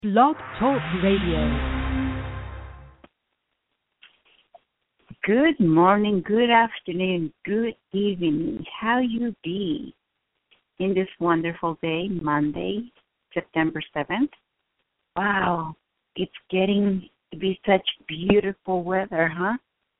Blog Talk Radio. Good morning, good afternoon, good evening. How you be in this wonderful day, Monday, September 7th? Wow, it's getting to be such beautiful weather, huh?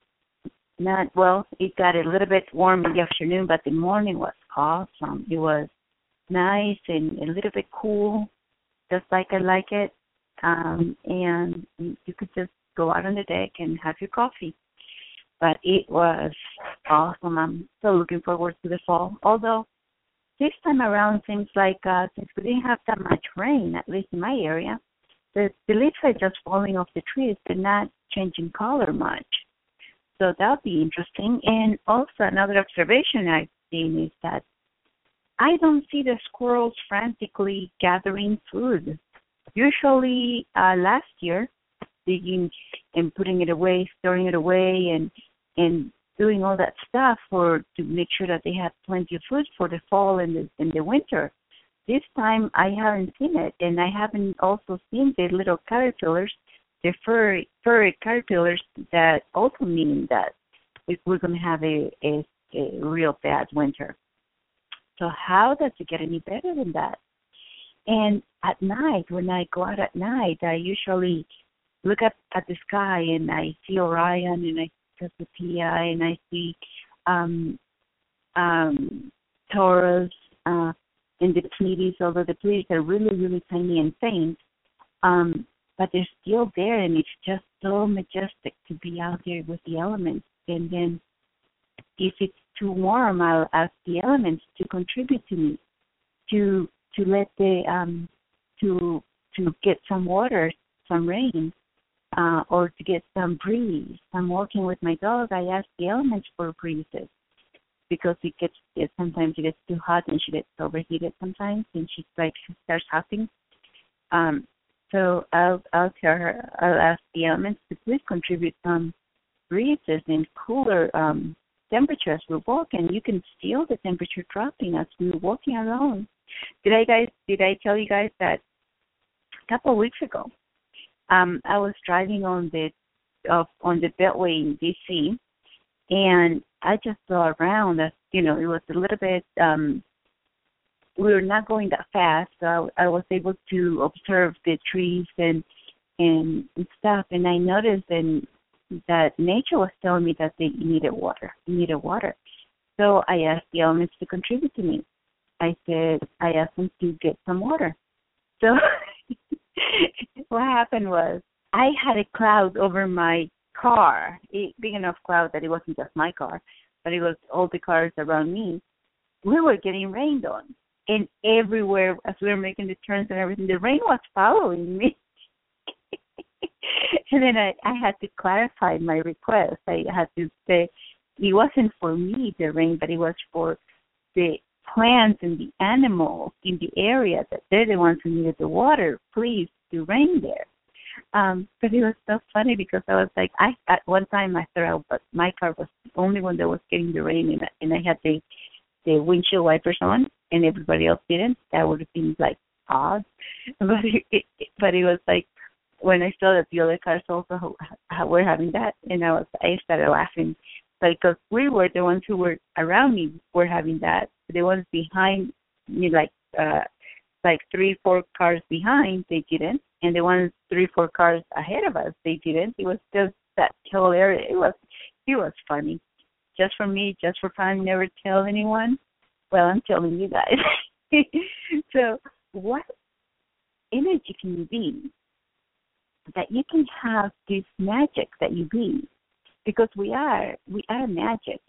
It got a little bit warm in the afternoon, but the morning was awesome. It was nice and a little bit cool, just like I like it. And you could just go out on the deck and have your coffee. But it was awesome. I'm so looking forward to the fall. Although this time around seems like since we didn't have that much rain, at least in my area, the leaves are just falling off the trees. They're not changing color much. So that'll be interesting. And also another observation I've seen is that I don't see the squirrels frantically gathering food. Usually last year, digging and putting it away, storing it away, and doing all that stuff to make sure that they had plenty of food for the fall and the winter. This time I haven't seen it, and I haven't also seen the little caterpillars, the furry caterpillars that also mean that we're going to have a real bad winter. So how does it get any better than that? And at night, when I go out at night, I usually look up at the sky and I see Orion and I see Cassiopeia and I see Taurus and the Pleiades, although the Pleiades are really, really tiny and faint. But they're still there, and it's just so majestic to be out there with the elements. And then if it's too warm, I'll ask the elements to contribute to me, to let the to get some water, some rain, or to get some breeze. I'm walking with my dog. I ask the elements for breezes because sometimes it gets too hot and she gets overheated sometimes, and she starts hopping. So I'll tell her, I'll ask the elements to please contribute some breezes and cooler temperature as we walk, and you can feel the temperature dropping as we're walking along. Did I tell you guys that a couple of weeks ago, I was driving on the Beltway in DC, and I just saw around that it was a little bit. We were not going that fast, so I was able to observe the trees and stuff, and I noticed that nature was telling me that they needed water. So I asked the elements to contribute to me. I asked them to get some water. So what happened was I had a cloud over my car, a big enough cloud that it wasn't just my car, but it was all the cars around me. We were getting rained on. And everywhere, as we were making the turns and everything, the rain was following me. And then I had to clarify my request. I had to say it wasn't for me, the rain, but it was for the plants and the animals in the area, that they're the ones who needed the water. Please do rain there. But it was so funny because I was like, at one time I thought my car was the only one that was getting the rain, and I had the windshield wipers on, and everybody else didn't. That would have been like odd. But it was like when I saw that the other cars also were having that, and I started laughing. But because we were the ones who were around me were having that. The ones behind me, like 3-4 cars behind, they didn't, and the ones 3-4 cars ahead of us, they didn't. It was just that whole area. It was funny. Just for me, just for fun, never tell anyone. Well, I'm telling you guys. So what energy can you be that you can have this magic that you be? Because we are magic,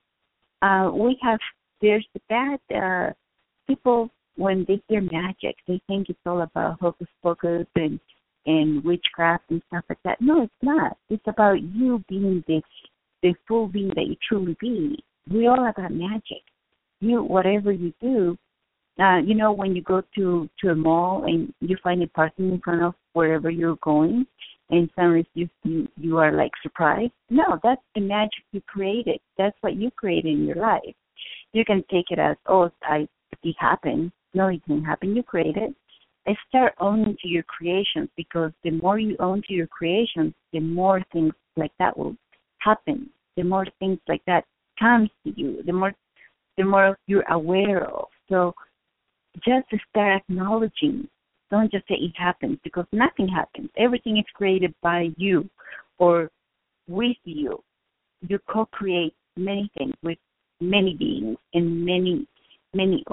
there's the bad people, when they hear magic, they think it's all about hocus pocus and witchcraft and stuff like that. No, it's not. It's about you being the full being that you truly be. We all have that magic. Whatever you do, when you go to a mall and you find a parking in front of wherever you're going, and suddenly you are like surprised. No, that's the magic you created. That's what you created in your life. You can take it as, it happened. No, it didn't happen. You created it. start owning to your creations, because the more you own to your creations, the more things like that will happen. The more things like that comes to you, the more you're aware of. So just start acknowledging. Don't just say it happens, because nothing happens. Everything is created by you or with you. You co-create many things with many beings and many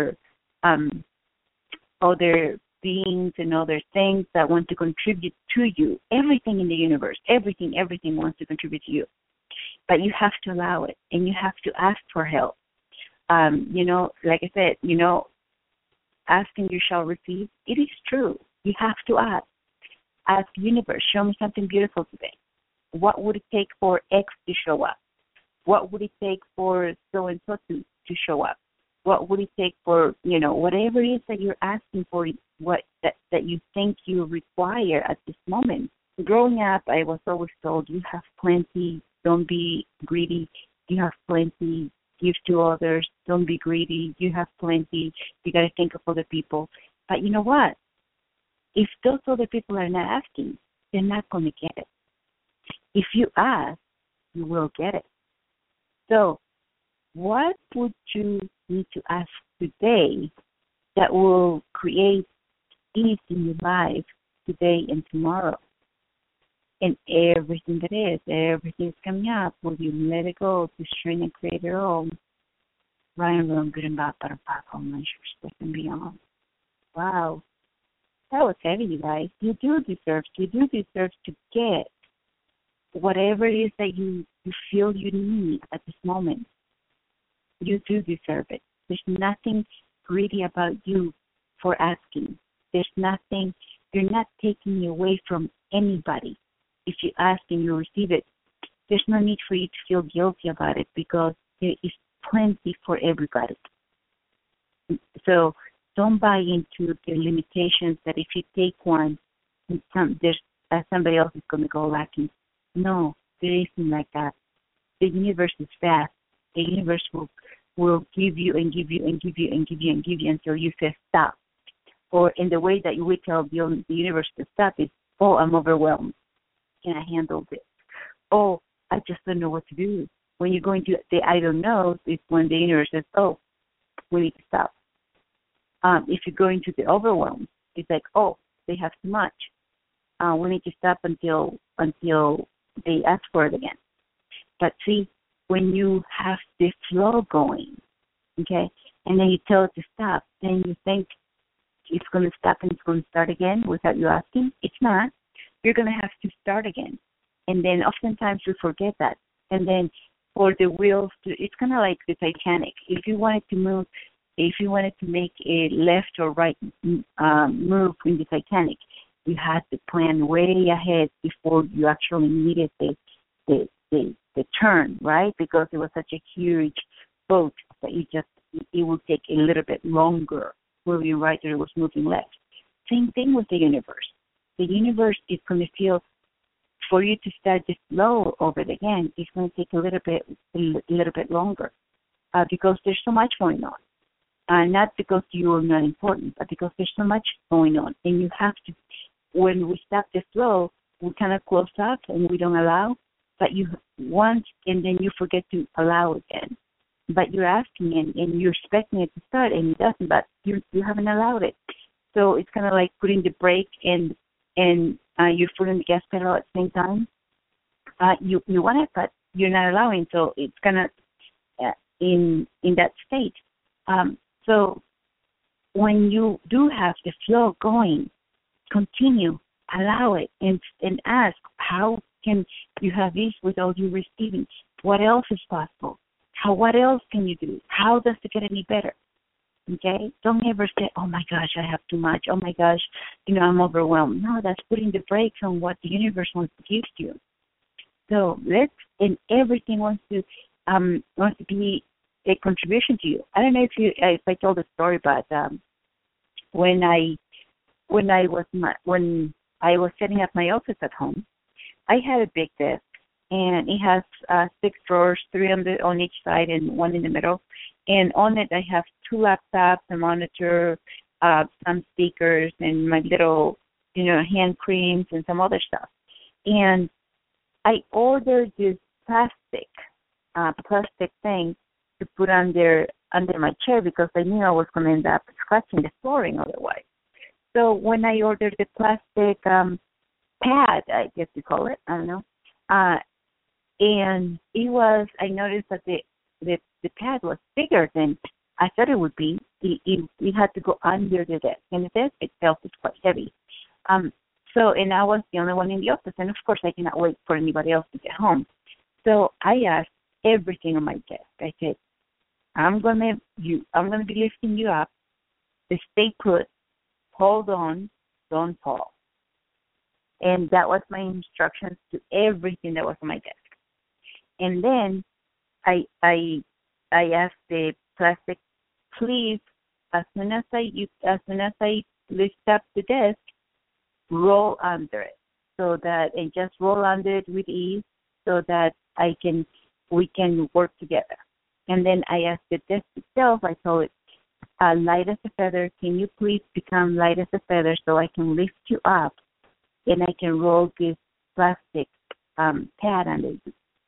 other beings and other things that want to contribute to you. Everything in the universe, everything wants to contribute to you. But you have to allow it, and you have to ask for help. Like I said, asking you shall receive. It is true. You have to ask. Ask the universe, show me something beautiful today. What would it take for X to show up? What would it take for so-and-so to show up? What would it take for, whatever it is that you're asking for, that you think you require at this moment. Growing up, I was always told, you have plenty, don't be greedy. You have plenty, give to others, don't be greedy. You have plenty, you got to think of other people. But you know what? If those other people are not asking, they're not going to get it. If you ask, you will get it. So what would you need to ask today that will create ease in your life today and tomorrow? And everything that is, everything is coming up. Will you let it go to shrink and create your own? Ryan Room, good and bad, better, powerful, measures, and beyond. Wow. That was heavy, you guys. You do deserve to get whatever it is that you feel you need at this moment. You do deserve it. There's nothing greedy about you for asking. There's nothing, you're not taking away from anybody. If you ask and you receive it, there's no need for you to feel guilty about it, because there is plenty for everybody. So don't buy into the limitations that if you take one, somebody else is going to go lacking. No, there isn't like that. The universe is vast. The universe will give you and give you and give you and give you and give you until you say stop. Or in the way that you would tell the universe to stop is, oh, I'm overwhelmed. Can I handle this? Oh, I just don't know what to do. When you're going to the I don't know, it's when the universe says, oh, we need to stop. If you're going to the overwhelm, it's like, oh, they have too much. We need to stop until they ask for it again. But see, when you have the flow going, okay, and then you tell it to stop, then you think it's going to stop and it's going to start again without you asking. It's not. You're going to have to start again. And then oftentimes we forget that. And then for the wheels, it's kind of like the Titanic. If you wanted to make a left or right move in the Titanic, you had to plan way ahead before you actually needed the turn, right? Because it was such a huge boat that it would take a little bit longer moving right or it was moving left. Same thing with the universe. The universe is going to feel, for you to start the flow over it again, it's going to take a little bit longer because there's so much going on. Not because you are not important, but because there's so much going on. And you have to, when we stop the flow, we kind of close up and we don't allow, but you want, and then you forget to allow again. But you're asking and you're expecting it to start, and it doesn't, but you haven't allowed it. So it's kind of like putting the brake and you're putting the gas pedal at the same time. You want it, but you're not allowing, so it's kind of in that state. So when you do have the flow going, continue, allow it, and ask, how can you have this without you receiving? What else is possible? What else can you do? How does it get any better? Okay? Don't ever say, oh my gosh, I have too much. Oh my gosh, I'm overwhelmed. No, that's putting the brakes on what the universe wants to give you. So everything wants to be a contribution to you. I don't know if I told the story, but when I was setting up my office at home, I had a big desk, and it has 6 drawers, 3 on each side and 1 in the middle. And on it, I have 2 laptops, a monitor, some stickers and my little, hand creams and some other stuff. And I ordered this plastic thing to put under my chair because I knew I was going to end up scratching the flooring otherwise. So when I ordered the plastic pad, I guess you call it, I don't know, and I noticed that the pad was bigger than I thought it would be. It had to go under the desk, and the desk itself is quite heavy. And I was the only one in the office, and of course I cannot wait for anybody else to get home. So I asked everything on my desk. I said, I'm gonna be lifting you up. Stay put. Hold on. Don't fall. And that was my instructions to everything that was on my desk. And then I asked the plastic, please, as soon as I lift up the desk, roll under it and just roll under it with ease so that we can work together. And then I asked the desk itself, I told it, light as a feather, can you please become light as a feather so I can lift you up and I can roll this plastic pad under you.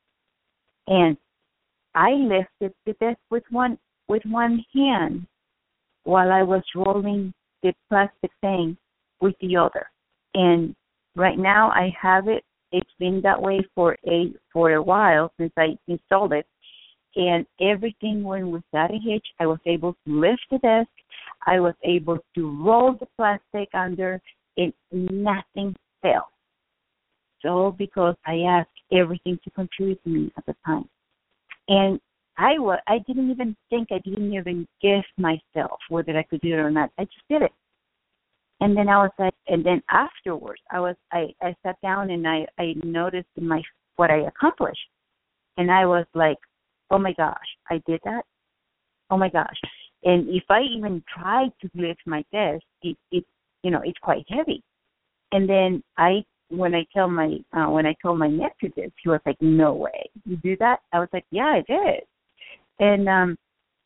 And I lifted the desk with one hand while I was rolling the plastic thing with the other. And right now I have it. It's been that way for a while since I installed it. And everything went without a hitch. I was able to lift the desk. I was able to roll the plastic under, and nothing fell. So because I asked everything to contribute to me at the time. And I didn't even guess myself whether I could do it or not. I just did it. And then then afterwards, I sat down and I noticed what I accomplished. And I was like, oh my gosh, I did that? Oh my gosh. And if I even tried to lift my desk, it's quite heavy. And then when I told my nephew this, he was like, no way, you do that? I was like, yeah, I did. And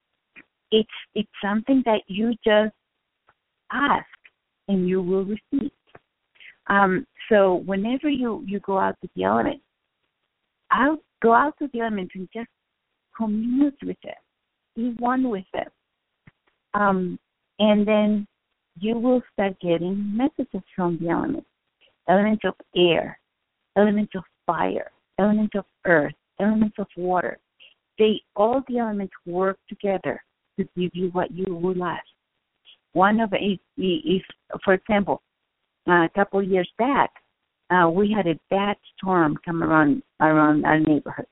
it's something that you just ask and you will receive. So whenever you go out to the elements, I'll go out to the elements and just commute with them, be one with them. And then you will start getting messages from the elements. Elements of air, elements of fire, elements of earth, elements of water. All the elements work together to give you what you will ask. One of it is, for example, a couple of years back, we had a bad storm come around our neighborhood.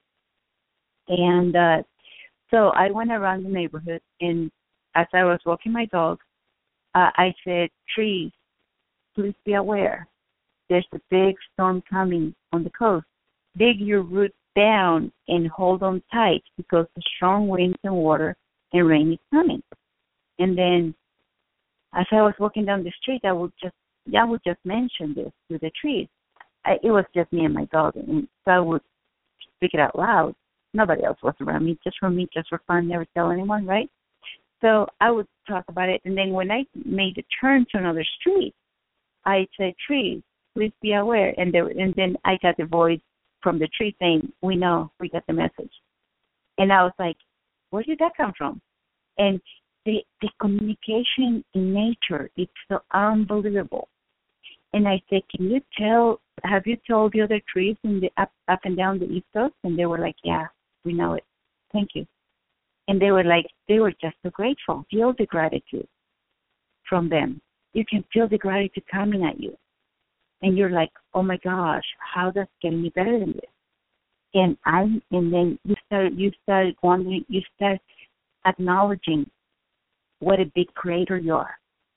And so I went around the neighborhood, and as I was walking my dog, I said, trees, please be aware. There's a big storm coming on the coast. Dig your roots down and hold on tight because the strong winds and water and rain is coming. And then as I was walking down the street, I would just mention this to the trees. It was just me and my dog, and so I would speak it out loud. Nobody else was around me, just for fun, never tell anyone, right? So I would talk about it, and then when I made the turn to another street, I said, trees, please be aware. And then I got the voice from the tree saying, we know, we got the message. And I was like, where did that come from? And the communication in nature, it's so unbelievable. And I said, have you told the other trees in the up and down the East Coast? And they were like, yeah, we know it. Thank you. And they were just so grateful. Feel the gratitude from them. You can feel the gratitude coming at you. And you're like, oh my gosh, how does getting me better than this? And then you start wondering, you start acknowledging what a big creator you are.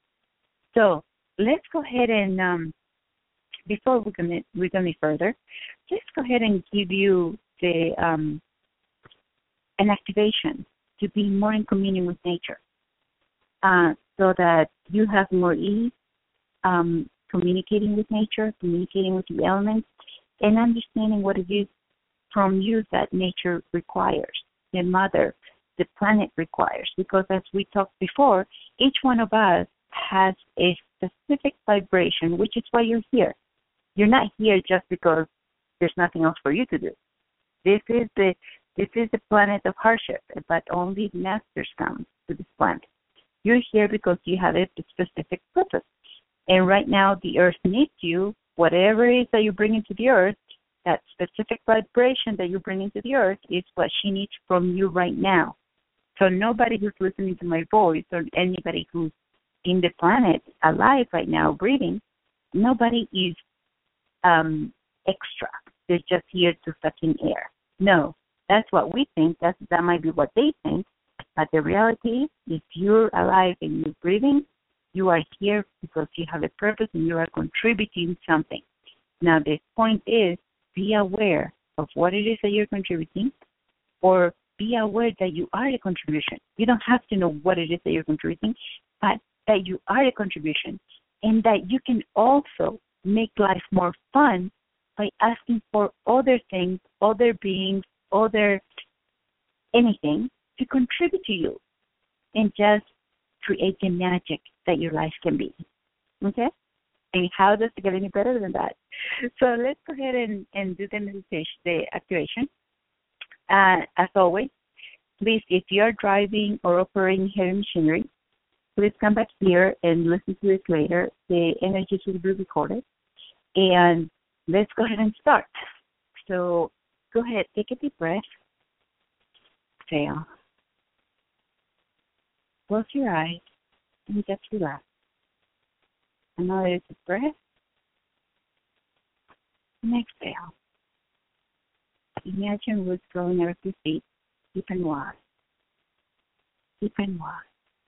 So let's go ahead and before we go any further, let's go ahead and give you an activation to be more in communion with nature, so that you have more ease communicating with nature, communicating with the elements, and understanding what it is from you that nature requires, the mother, the planet requires. Because as we talked before, each one of us has a specific vibration, which is why you're here. You're not here just because there's nothing else for you to do. This is the planet of hardship, but only masters come to this planet. You're here because you have a specific purpose. And right now, the earth needs you. Whatever it is that you bring into the earth, that specific vibration that you bring into the earth is what she needs from you right now. So nobody who's listening to my voice or anybody who's in the planet alive right now, breathing, nobody is extra. They're just here to suck in air. No, that's what we think. That might be what they think. But the reality, if you're alive and you're breathing, you are here because you have a purpose and you are contributing something. Now, the point is, be aware of what it is that you're contributing, or be aware that you are a contribution. You don't have to know what it is that you're contributing, but that you are a contribution, and that you can also make life more fun by asking for other things, other beings, other anything to contribute to you, and just create the magic that your life can be. Okay? And how does it get any better than that? So let's go ahead and do the meditation, the activation. As always, please, if you are driving or operating heavy machinery, please come back here and listen to this later. The energies will be recorded. And let's go ahead and start. So go ahead, take a deep breath. Exhale. Close your eyes and just relax. Another deep breath. And exhale. Imagine roots growing out of your feet, deep and wide. Deep and wide.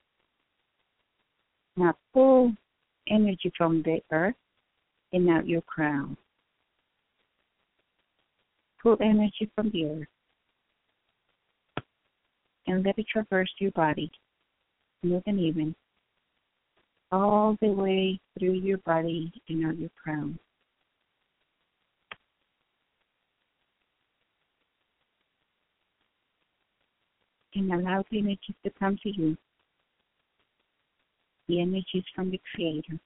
Now pull energy from the earth and out your crown. Pull energy from the earth and let it traverse your body, smooth and even, all the way through your body and out your crown. And allow the energies to come to you. The energies from the Creator.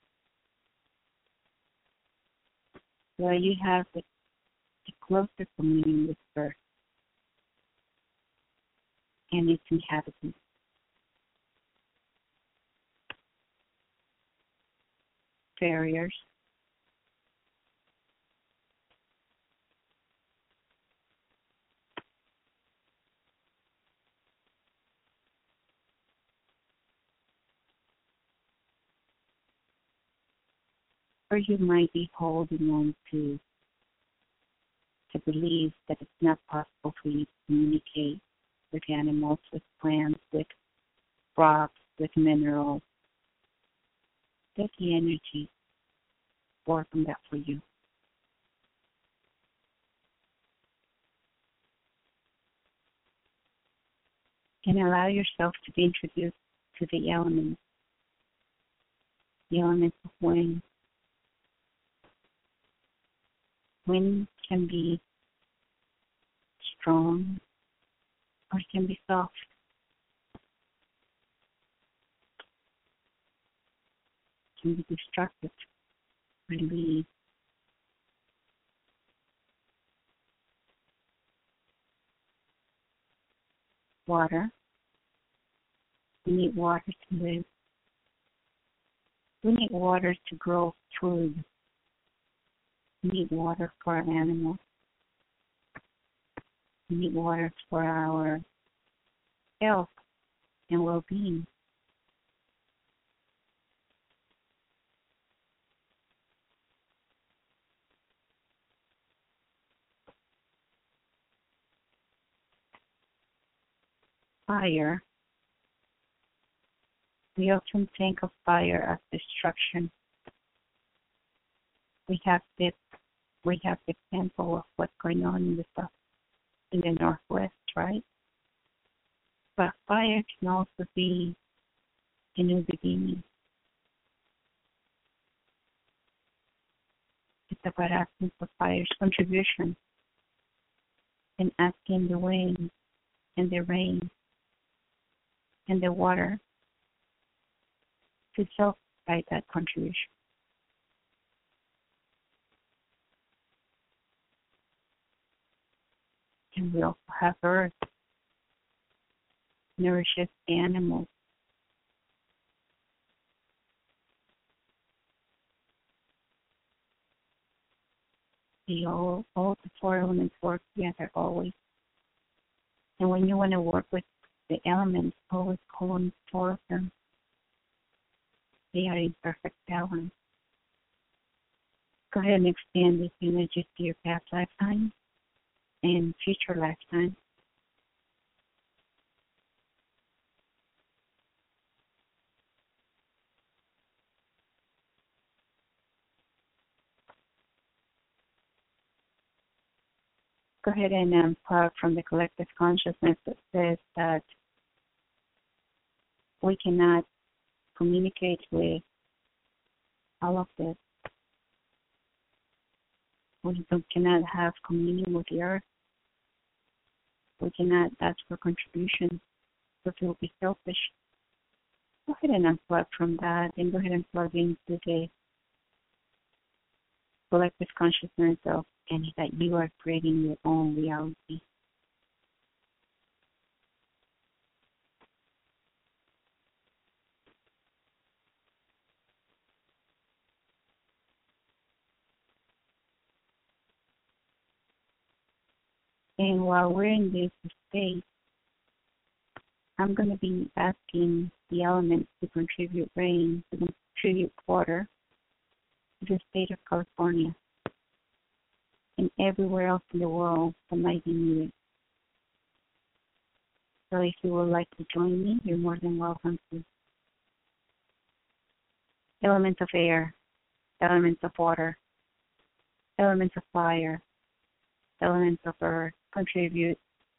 Where you have the closer communion with Earth and its inhabitants. Barriers. Or you might be holding on to believe that it's not possible for you to communicate with animals, with plants, with rocks, with minerals. Let the energy work on that for you. And allow yourself to be introduced to the elements of wind. Wind can be strong or it can be soft. It can be destructive, relief. Water. We need water to live. We need water to grow food. We need water for our animals. We need water for our health and well-being. Fire. We often think of fire as destruction. We have the example of what's going on in the Northwest, right? But fire can also be a new beginning. It's about asking for fire's contribution and asking the wind and the rain and the water to by that contribution. And we also have earth, nourishes animals. All the four elements work together always. And when you want to work with the elements, always call on four of them. They are in perfect balance. Go ahead and extend this energy to your past lifetime and future lifetime. Go ahead and unplug from the collective consciousness that says that we cannot communicate with all of this. We cannot have communion with the earth. We cannot ask for contributions because it will be selfish. Go ahead and unplug from that and go ahead and plug into the collective consciousness of and that you are creating your own reality. And while we're in this state, I'm going to be asking the elements to contribute rain, to contribute water to the state of California and everywhere else in the world that might be needed. So if you would like to join me, you're more than welcome to. Elements of air, elements of water, elements of fire, elements of earth, contribute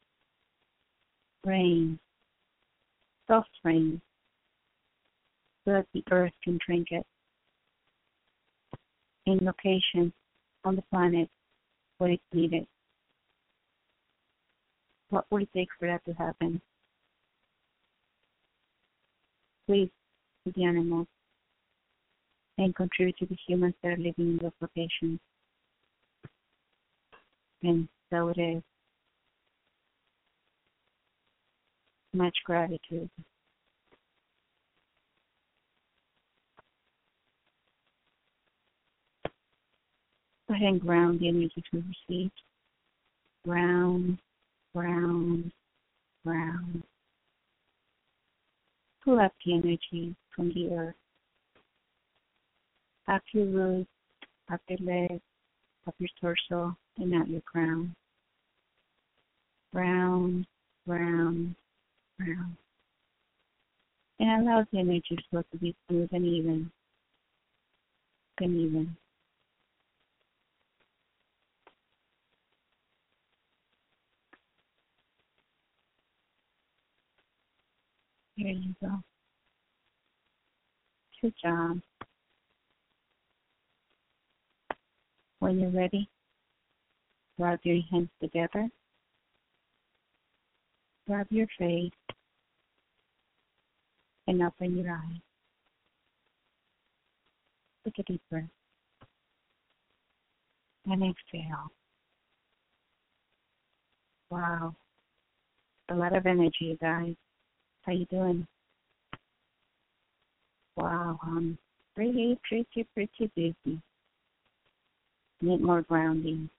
rain, soft rain, so that the earth can drink it in locations on the planet where it's needed. What would it take for that to happen? Please, to the animals, and contribute to the humans that are living in those locations. And so it is. Much gratitude. Go ahead and ground the energy we received. Ground, ground, ground. Pull up the energy from the earth. Up your roots, up your legs, up your torso, and out your crown. Ground, ground, ground. And allow the energy flow to be smooth and even. And even. Here you go. Good job. When you're ready, rub your hands together. Rub your face and open your eyes. Take a deep breath. And exhale. Wow. A lot of energy, guys. How you doing? Wow, I'm pretty busy. Need more grounding.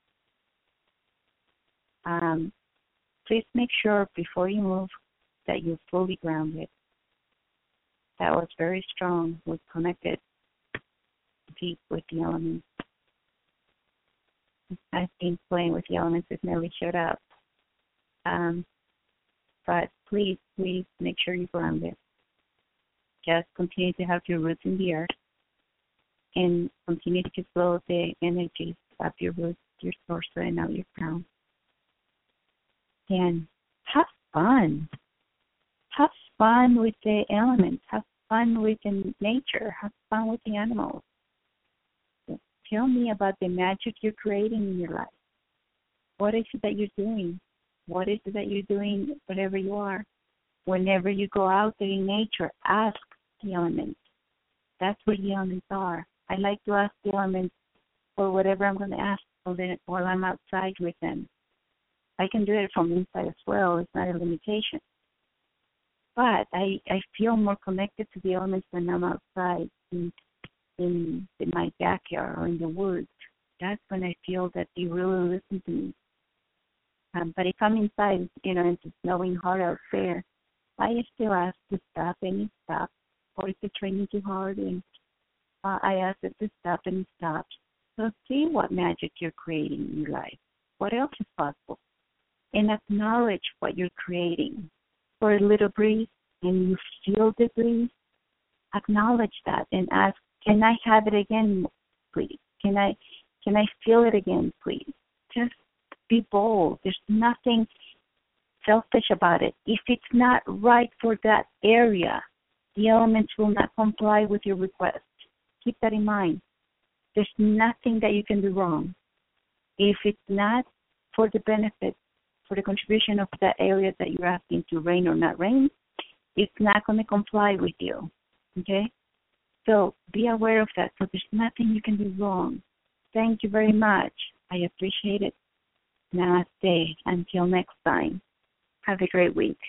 Please make sure before you move that you're fully grounded. That was very strong. We're connected deep with the elements. I've been playing with the elements that nearly showed up. But please make sure you're grounded. Just continue to have your roots in the earth and continue to flow the energy up your roots, your torso, and out your crown. And have fun. Have fun with the elements. Have fun with the nature. Have fun with the animals. Tell me about the magic you're creating in your life. What is it that you're doing? What is it that you're doing, whatever you are? Whenever you go out there in nature, ask the elements. That's where the elements are. I like to ask the elements for whatever I'm going to ask while I'm outside with them. I can do it from inside as well. It's not a limitation. But I feel more connected to the elements when I'm outside in my backyard or in the woods. That's when I feel that they really listen to me. But if I'm inside, and it's snowing hard out there, I still ask to stop and it stops. Or if it's raining too hard, and I ask it to stop and it stops. So see what magic you're creating in your life. What else is possible? And acknowledge what you're creating. For a little breeze, and you feel the breeze, acknowledge that and ask, can I have it again, please? Can I feel it again, please? Just be bold. There's nothing selfish about it. If it's not right for that area, the elements will not comply with your request. Keep that in mind. There's nothing that you can do wrong. If it's not for the benefit, for the contribution of that area that you're asking to rain or not rain, it's not going to comply with you. Okay? So be aware of that. So there's nothing you can do wrong. Thank you very much. I appreciate it. Namaste. Until next time. Have a great week.